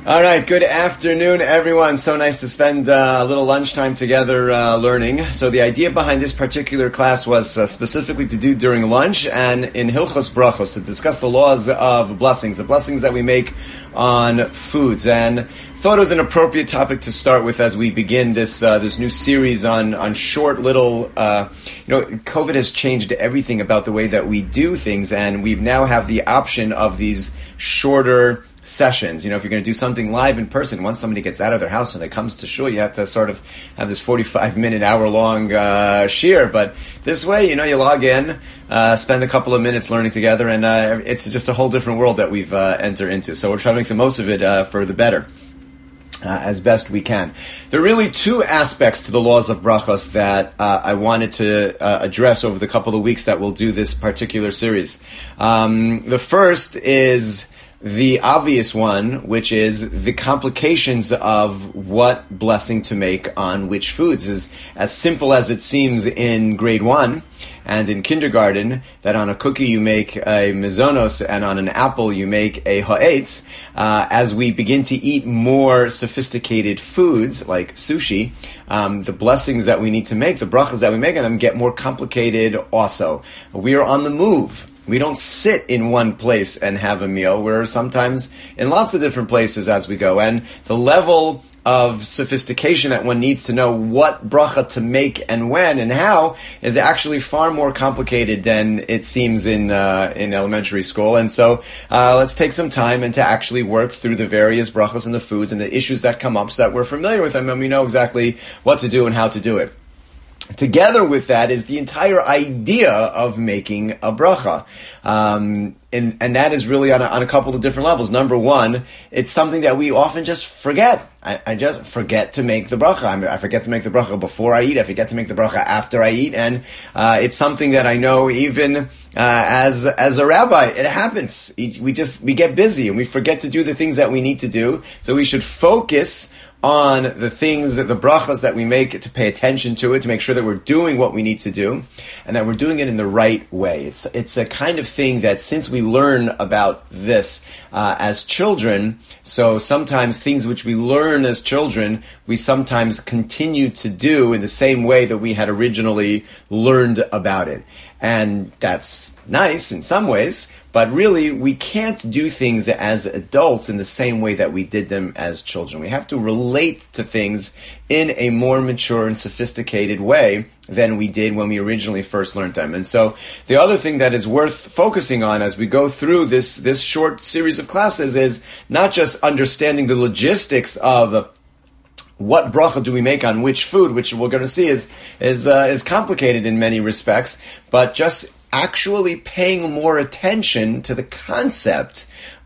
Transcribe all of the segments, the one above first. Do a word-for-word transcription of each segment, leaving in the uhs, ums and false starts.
All right, good afternoon, everyone. So nice to spend uh, a little lunchtime together uh, learning. So the idea behind this particular class was uh, specifically to do during lunch and in Hilchos Brachos, to discuss the laws of blessings, the blessings that we make on foods. And thought it was an appropriate topic to start with as we begin this uh, this new series on, on short little, uh, you know, COVID has changed everything about the way that we do things, and we now have the option of these shorter sessions. You know, if you're going to do something live in person, once somebody gets out of their house and they comes to shul, you have to sort of have this forty-five minute, hour long uh, shir. But this way, you know, you log in, uh, spend a couple of minutes learning together, and uh, it's just a whole different world that we've uh, entered into. So we're trying to make the most of it uh, for the better. Uh, as best we can. There are really two aspects to the laws of brachos that uh, I wanted to uh, address over the couple of weeks that we'll do this particular series. Um, the first is the obvious one, which is the complications of what blessing to make on which foods. Is as simple as it seems in grade one and in kindergarten, that on a cookie you make a mizonos and on an apple you make a ha'etz. Uh, as we begin to eat more sophisticated foods like sushi, um, the blessings that we need to make, the brachas that we make on them, get more complicated also. We are on the move. We don't sit in one place and have a meal. We're sometimes in lots of different places as we go. And the level of sophistication that one needs to know what bracha to make and when and how is actually far more complicated than it seems in uh, in elementary school. And so uh, let's take some time and to actually work through the various brachas and the foods and the issues that come up so that we're familiar with them and we know exactly what to do and how to do it. Together with that is the entire idea of making a bracha. Um, and, and that is really on a, on a couple of different levels. Number one, it's something that we often just forget. I, I just forget to make the bracha. I, mean, I forget to make the bracha before I eat. I forget to make the bracha after I eat. And uh, it's something that I know even uh, as as a rabbi, it happens. We just, we get busy and we forget to do the things that we need to do. So we should focus on the things, the brachas that we make, to pay attention to it, to make sure that we're doing what we need to do, and that we're doing it in the right way. It's it's a kind of thing that since we learn about this uh, as children, so sometimes things which we learn as children, we sometimes continue to do in the same way that we had originally learned about it. And that's nice in some ways, but really we can't do things as adults in the same way that we did them as children. We have to relate to things in a more mature and sophisticated way than we did when we originally first learned them. And so the other thing that is worth focusing on as we go through this, this short series of classes is not just understanding the logistics of what bracha do we make on which food, which we're going to see is is uh, is complicated in many respects, but just actually paying more attention to the concept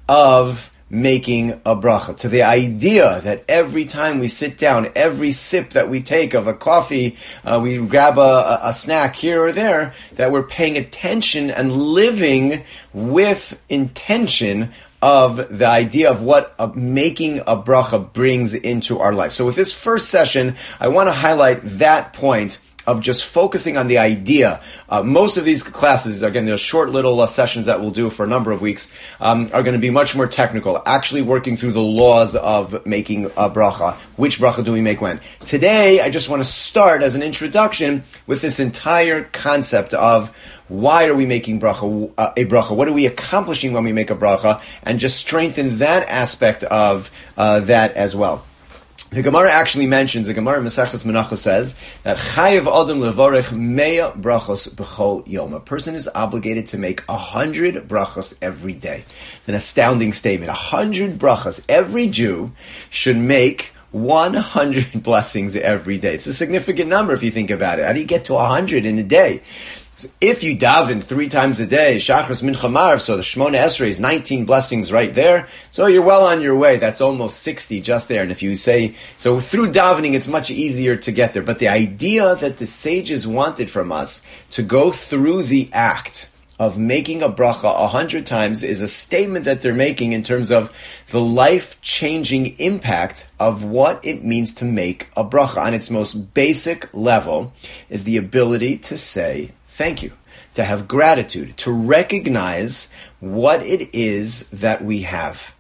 of making a bracha, to the idea that every time we sit down, every sip that we take of a coffee, uh, we grab a, a snack here or there, that we're paying attention and living with intention of the idea of what a, making a bracha brings into our life. So with this first session, I want to highlight that point of just focusing on the idea. Uh, most of these classes, again, they're short little uh, sessions that we'll do for a number of weeks, um, are going to be much more technical, actually working through the laws of making a bracha. Which bracha do we make when? Today, I just want to start as an introduction with this entire concept of why are we making bracha, uh, a bracha? What are we accomplishing when we make a bracha? And just strengthen that aspect of uh, that as well. The Gemara actually mentions, the Gemara Maseches Menachos says that Chayev Adam levarech mea brachos b'chol yom. A person is obligated to make a hundred brachos every day. An astounding statement. A hundred brachos. Every Jew should make one hundred blessings every day. It's a significant number if you think about it. How do you get to a hundred in a day? So if you daven three times a day, Shachris Mincha Marav, so the Shmona Esrei is nineteen blessings right there. So you're well on your way. That's almost sixty just there. And if you say, so through davening, it's much easier to get there. But the idea that the sages wanted from us to go through the act of making a bracha a hundred times is a statement that they're making in terms of the life-changing impact of what it means to make a bracha. On its most basic level is the ability to say thank you, to have gratitude, to recognize what it is that we have.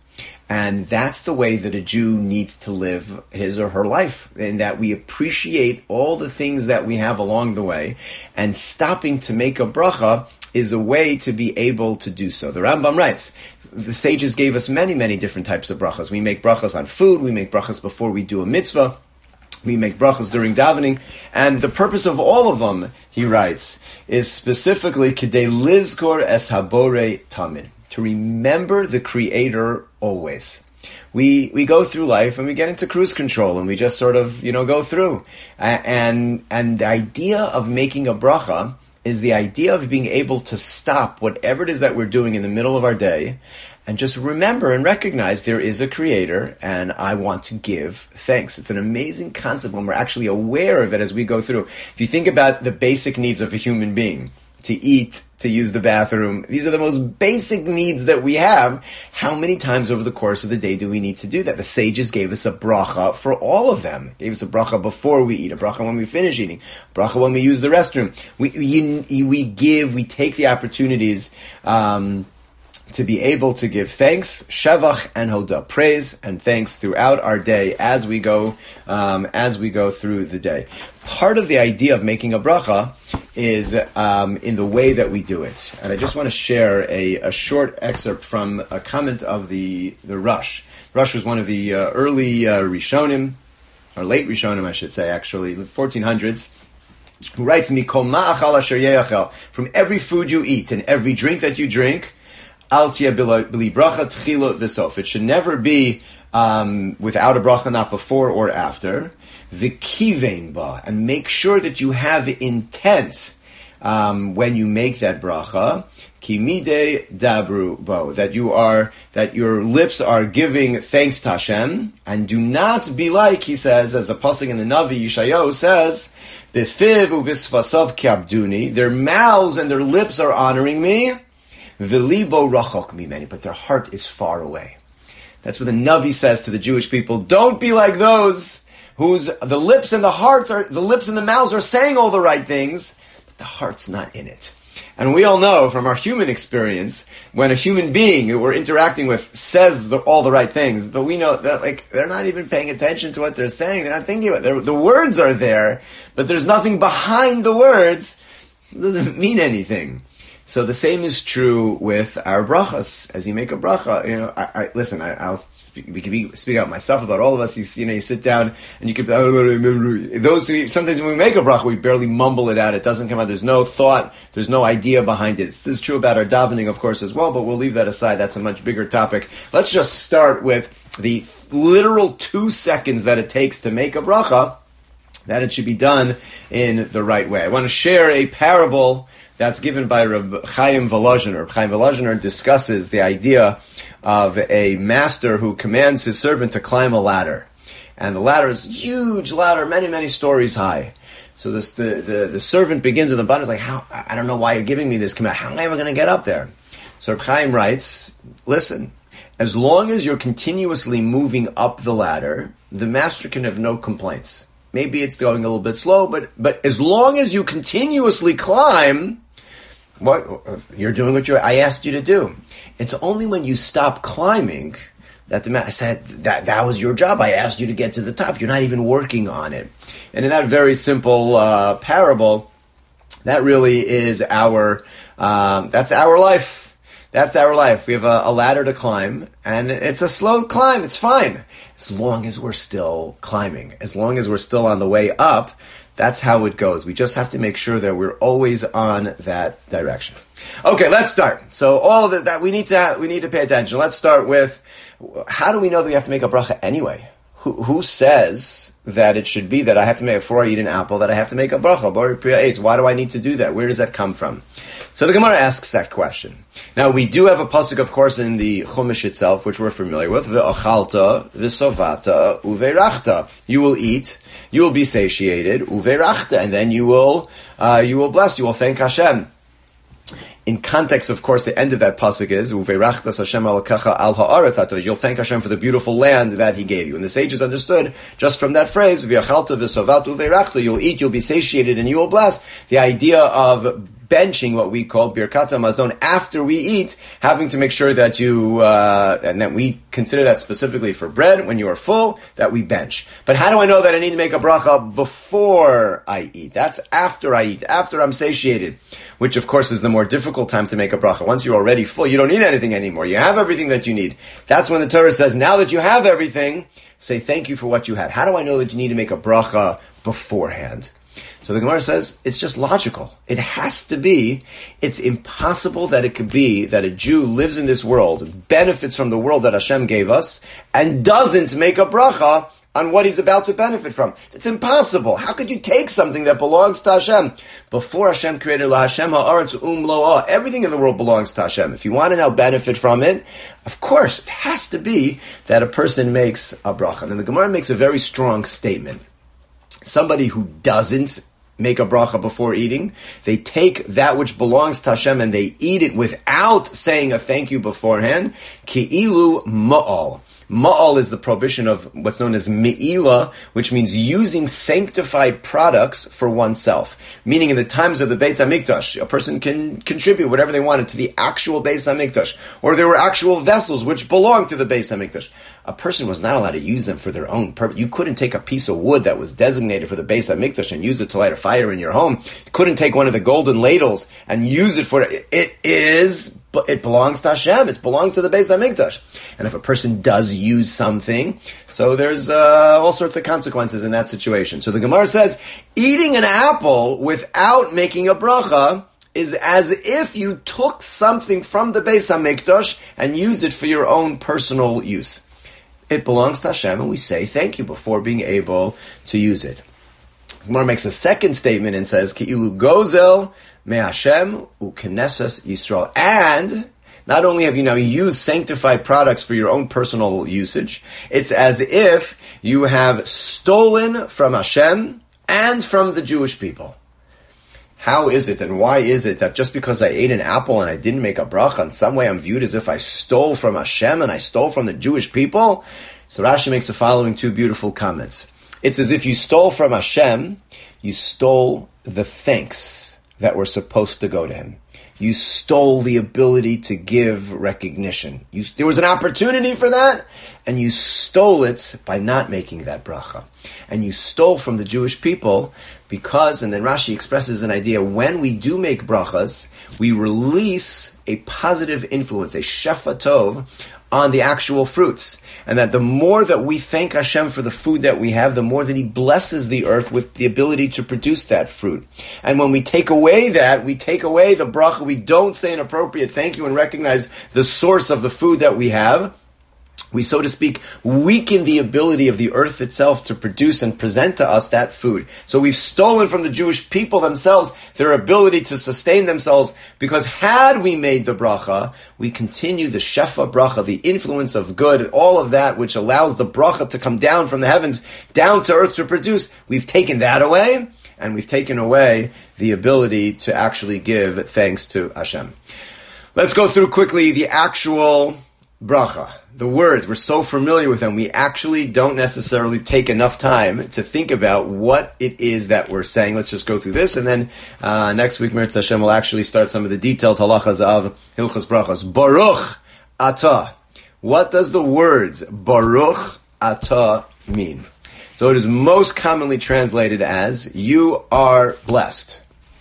And that's the way that a Jew needs to live his or her life, in that we appreciate all the things that we have along the way, and stopping to make a bracha is a way to be able to do so. The Rambam writes, the sages gave us many, many different types of brachas. We make brachas on food, we make brachas before we do a mitzvah, we make brachas during davening, and the purpose of all of them, he writes, is specifically kidei lizkor es habore tamid, to remember the Creator always. We we go through life and we get into cruise control and we just sort of, you know, go through. And and the idea of making a bracha is the idea of being able to stop whatever it is that we're doing in the middle of our day and just remember and recognize there is a Creator and I want to give thanks. It's an amazing concept when we're actually aware of it as we go through. If you think about the basic needs of a human being, to eat, to use the bathroom, these are the most basic needs that we have. How many times over the course of the day do we need to do that? The sages gave us a bracha for all of them. Gave us a bracha before we eat, a bracha when we finish eating, a bracha when we use the restroom. We you, we give, we take the opportunities um, to be able to give thanks, shevach and hodah, praise and thanks throughout our day as we go um, as we go through the day. Part of the idea of making a bracha is um, in the way that we do it. And I just want to share a, a short excerpt from a comment of the, the Rush. Rush was one of the uh, early uh, Rishonim, or late Rishonim, I should say, actually, the fourteen hundreds, who writes, Mikol ma'achal asher ye'achel, from every food you eat and every drink that you drink, al tiyeh b'li bracha tchila v'sof. It should never be um, without a bracha, not before or after. V'kivein ba, and make sure that you have intent um, when you make that bracha. Ki midei dabru bo, that you are that your lips are giving thanks to Hashem, and do not be like, he says, as a pasuk in the Navi Yeshayahu says, b'fiv u'visvasav kiabduni, their mouths and their lips are honoring me, v'libo rachok mimeni, but their heart is far away. That's what the Navi says to the Jewish people. Don't be like those whose the lips and the hearts are, the lips and the mouths are saying all the right things, but the heart's not in it. And we all know from our human experience, when a human being who we're interacting with says the, all the right things, but we know that like they're not even paying attention to what they're saying, they're not thinking about it. The words are there, but there's nothing behind the words. It doesn't mean anything. So the same is true with our brachas. As you make a bracha, you know, I, I listen. I, I'll we can be, speak out myself about all of us. You, you know, you sit down and you can. Those who sometimes when we make a bracha, we barely mumble it out. It doesn't come out. There's no thought. There's no idea behind it. This is true about our davening, of course, as well. But we'll leave that aside. That's a much bigger topic. Let's just start with the literal two seconds that it takes to make a bracha. That it should be done in the right way. I want to share a parable that's given by Reb Chaim Volozhiner. Reb Chaim Volozhiner discusses the idea of a master who commands his servant to climb a ladder. And the ladder is a huge ladder, many, many stories high. So this, the, the, the servant begins at the bottom, like, how, I don't know why you're giving me this command. How am I ever going to get up there? So Reb Chaim writes, listen, as long as you're continuously moving up the ladder, the master can have no complaints. Maybe it's going a little bit slow, but but as long as you continuously climb, what you're doing what you I asked you to do. It's only when you stop climbing that the master said that that was your job. I asked you to get to the top. You're not even working on it. And in that very simple uh, parable, that really is our um, that's our life. That's our life. We have a, a ladder to climb, and it's a slow climb. It's fine. As long as we're still climbing, as long as we're still on the way up, that's how it goes. We just have to make sure that we're always on that direction. Okay, let's start. So all of that, that we need to we need to pay attention. Let's start with, how do we know that we have to make a bracha anyway? Who, who says that it should be that I have to make, before I eat an apple, that I have to make a bracha? Bari Priya Eitz. Why do I need to do that? Where does that come from? So the Gemara asks that question. Now, we do have a pasuk, of course, in the Chumash itself, which we're familiar with. Ve'achalta, v'sovata, uve'rachta. You will eat, you will be satiated, uve'rachta, and then you will, uh, you will bless, you will thank Hashem. In context, of course, the end of that pasuk is Uveirachtas Hashem alakacha al ha'aretz. You'll thank Hashem for the beautiful land that He gave you. And the sages understood just from that phrase, V'yachalta v'sovat uveirachta. You'll eat, you'll be satiated, and you will bless. The idea of benching what we call Birkat HaMazon after we eat, having to make sure that you, uh, and that we consider that specifically for bread, when you are full, that we bench. But how do I know that I need to make a bracha before I eat? That's after I eat, after I'm satiated, which of course is the more difficult time to make a bracha. Once you're already full, you don't need anything anymore. You have everything that you need. That's when the Torah says, now that you have everything, say thank you for what you had. How do I know that you need to make a bracha beforehand? So the Gemara says, it's just logical. It has to be, it's impossible that it could be that a Jew lives in this world, benefits from the world that Hashem gave us, and doesn't make a bracha on what he's about to benefit from. It's impossible. How could you take something that belongs to Hashem? Before Hashem created La Hashem ha'aretz umloah, everything in the world belongs to Hashem. If you want to now benefit from it, of course, it has to be that a person makes a bracha. And the Gemara makes a very strong statement. Somebody who doesn't make a bracha before eating, they take that which belongs to Hashem and they eat it without saying a thank you beforehand. Ki'ilu ma'al. Ma'al is the prohibition of what's known as me'ila, which means using sanctified products for oneself. Meaning in the times of the Beit HaMikdash, a person can contribute whatever they wanted to the actual Beis HaMikdash. Or there were actual vessels which belonged to the Beis HaMikdash. A person was not allowed to use them for their own purpose. You couldn't take a piece of wood that was designated for the Beis HaMikdash and use it to light a fire in your home. You couldn't take one of the golden ladles and use it for it. It is... But it belongs to Hashem. It belongs to the Beis HaMikdash. And if a person does use something, so there's uh, all sorts of consequences in that situation. So the Gemara says, eating an apple without making a bracha is as if you took something from the Beis HaMikdash and used it for your own personal use. It belongs to Hashem, and we say thank you before being able to use it. The Gemara makes a second statement and says, Ki'ilu gozel me Hashem u'knesses Yisrael. And not only have you now used sanctified products for your own personal usage, it's as if you have stolen from Hashem and from the Jewish people. How is it and why is it that just because I ate an apple and I didn't make a bracha, in some way I'm viewed as if I stole from Hashem and I stole from the Jewish people? So Rashi makes the following two beautiful comments. It's as if you stole from Hashem, you stole the thanks that were supposed to go to him. You stole the ability to give recognition. You, there was an opportunity for that, and you stole it by not making that bracha. And you stole from the Jewish people because, and then Rashi expresses an idea, when we do make brachas, we release a positive influence, a shefa tov, on the actual fruits. And that the more that we thank Hashem for the food that we have, the more that He blesses the earth with the ability to produce that fruit. And when we take away that, we take away the bracha, we don't say an appropriate thank you and recognize the source of the food that we have, we, so to speak, weaken the ability of the earth itself to produce and present to us that food. So we've stolen from the Jewish people themselves their ability to sustain themselves, because had we made the bracha, we continue the shefa bracha, the influence of good, all of that which allows the bracha to come down from the heavens, down to earth to produce. We've taken that away, and we've taken away the ability to actually give thanks to Hashem. Let's go through quickly the actual bracha. The words, we're so familiar with them, we actually don't necessarily take enough time to think about what it is that we're saying. Let's just go through this, and then uh, next week, Mirz Hashem, will actually start some of the detailed halachas of Hilchos Brachos. Baruch atah. What does the words Baruch atah mean? So it is most commonly translated as, you are blessed.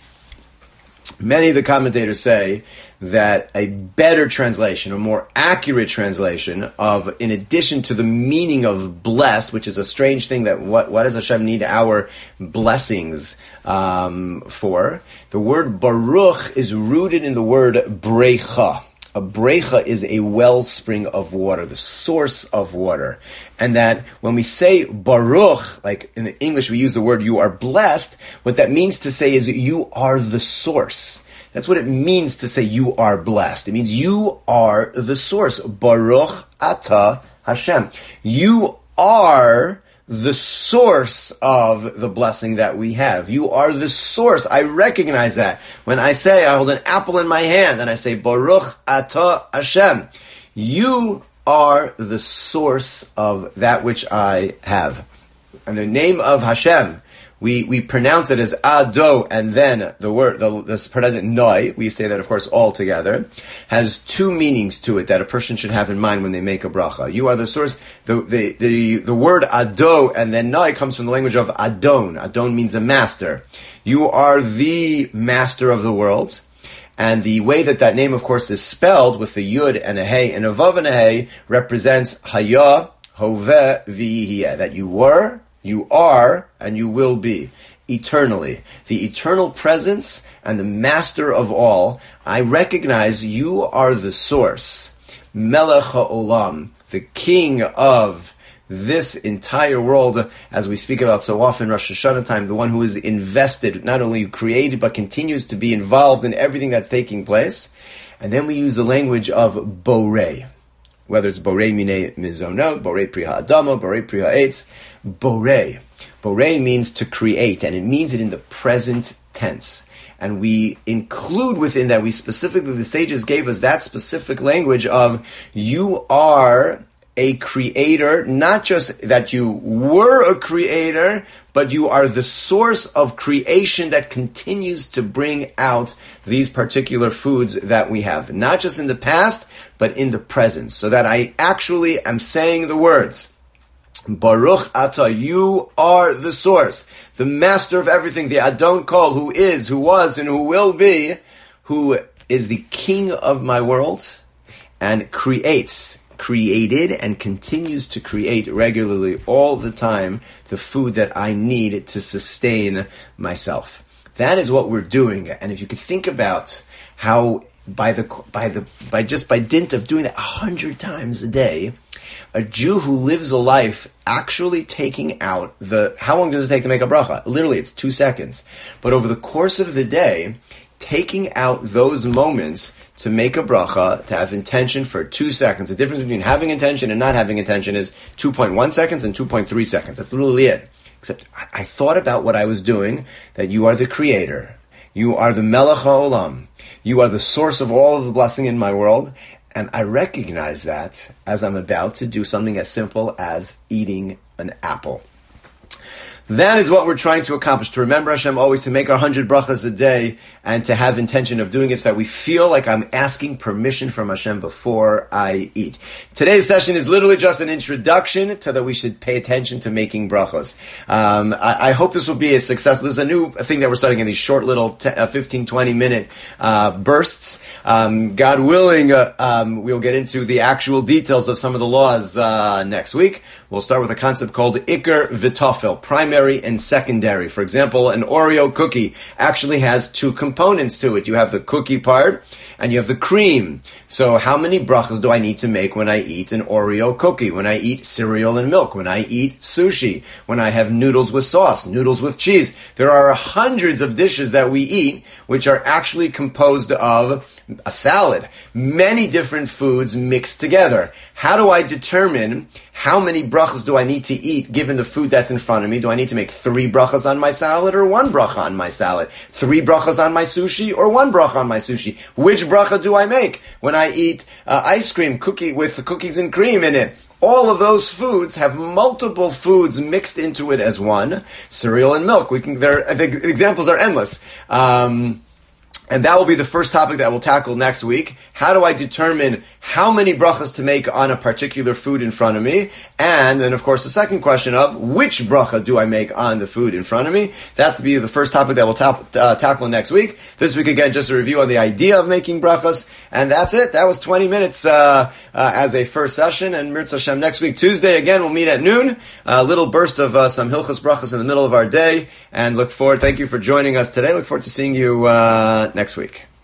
Many of the commentators say that a better translation, a more accurate translation of, in addition to the meaning of blessed, which is a strange thing, that what, what does Hashem need our blessings um, for? The word Baruch is rooted in the word Brecha. A brecha is a wellspring of water, the source of water. And that when we say Baruch, like in the English we use the word you are blessed, what that means to say is that you are the source. That's what it means to say you are blessed. It means you are the source. Baruch atah Hashem. You are the source of the blessing that we have. You are the source. I recognize that. When I say, I hold an apple in my hand, and I say, Baruch atah Hashem. You are the source of that which I have. And the name of Hashem, we, we pronounce it as ado, and then the word, the, this pronounced noi, we say that, of course, all together, has two meanings to it that a person should have in mind when they make a bracha. You are the source, the, the, the, the word ado, and then noi comes from the language of adon. Adon means a master. You are the master of the world. And the way that that name, of course, is spelled with the yud and a hey and a vav and a hey represents haya, hoveh, v'yihiyeh, that you were, you are, and you will be, eternally. The eternal presence and the master of all. I recognize you are the source, melech ha'olam, the king of this entire world, as we speak about so often, Rosh Hashanah time, the one who is invested, not only created, but continues to be involved in everything that's taking place. And then we use the language of borei, whether it's borei minei mizonot, borei pri ha'adama, borei pri ha'etz, borei. Borei means to create, and it means it in the present tense. And we include within that, we specifically, the sages gave us that specific language of, you are a creator, not just that you were a creator, but you are the source of creation that continues to bring out these particular foods that we have. Not just in the past, but in the present. So that I actually am saying the words, Baruch Ata, you are the source, the master of everything, the Adon Kol, who is, who was, and who will be, who is the king of my world, and creates, created and continues to create regularly all the time the food that I need to sustain myself. That is what we're doing. And if you could think about how by the by the by just by dint of doing that a hundred times a day, a Jew who lives a life actually taking out the, how long does it take to make a bracha? Literally, it's two seconds. But over the course of the day, taking out those moments to make a bracha, to have intention for two seconds. The difference between having intention and not having intention is two point one seconds and two point three seconds. That's literally it. Except I, I thought about what I was doing, that you are the creator. You are the melech ha'olam. You are the source of all of the blessing in my world. And I recognize that as I'm about to do something as simple as eating an apple. That is what we're trying to accomplish, to remember Hashem always, to make our hundred brachas a day, and to have intention of doing it so that we feel like I'm asking permission from Hashem before I eat. Today's session is literally just an introduction to that we should pay attention to making brachas. Um, I, I hope this will be a success. This is a new thing that we're starting in these short little t- uh, fifteen, twenty minute uh, bursts. Um, God willing, uh, um, we'll get into the actual details of some of the laws uh, next week. We'll start with a concept called Iker V'Tofel, primary and secondary. For example, an Oreo cookie actually has two components to it. You have the cookie part and you have the cream. So how many brachas do I need to make when I eat an Oreo cookie, when I eat cereal and milk, when I eat sushi, when I have noodles with sauce, noodles with cheese? There are hundreds of dishes that we eat which are actually composed of a salad, many different foods mixed together. How do I determine how many brachas do I need to eat given the food that's in front of me? Do I need to make three brachas on my salad or one bracha on my salad? Three brachas on my sushi or one bracha on my sushi? Which bracha do I make when I eat uh, ice cream cookie with cookies and cream in it? All of those foods have multiple foods mixed into it as one. Cereal and milk. We can. There, the examples are endless. Um, And that will be the first topic that we'll tackle next week. How do I determine how many brachas to make on a particular food in front of me? And then, of course, the second question of which bracha do I make on the food in front of me? That's be the first topic that we'll ta- uh, tackle next week. This week, again, just a review on the idea of making brachas. And that's it. That was twenty minutes uh, uh, as a first session. And Mirz Hashem, next week, Tuesday, again, we'll meet at noon. A little burst of uh, some Hilchos Brachas in the middle of our day. And look forward, thank you for joining us today. Look forward to seeing you uh, next week.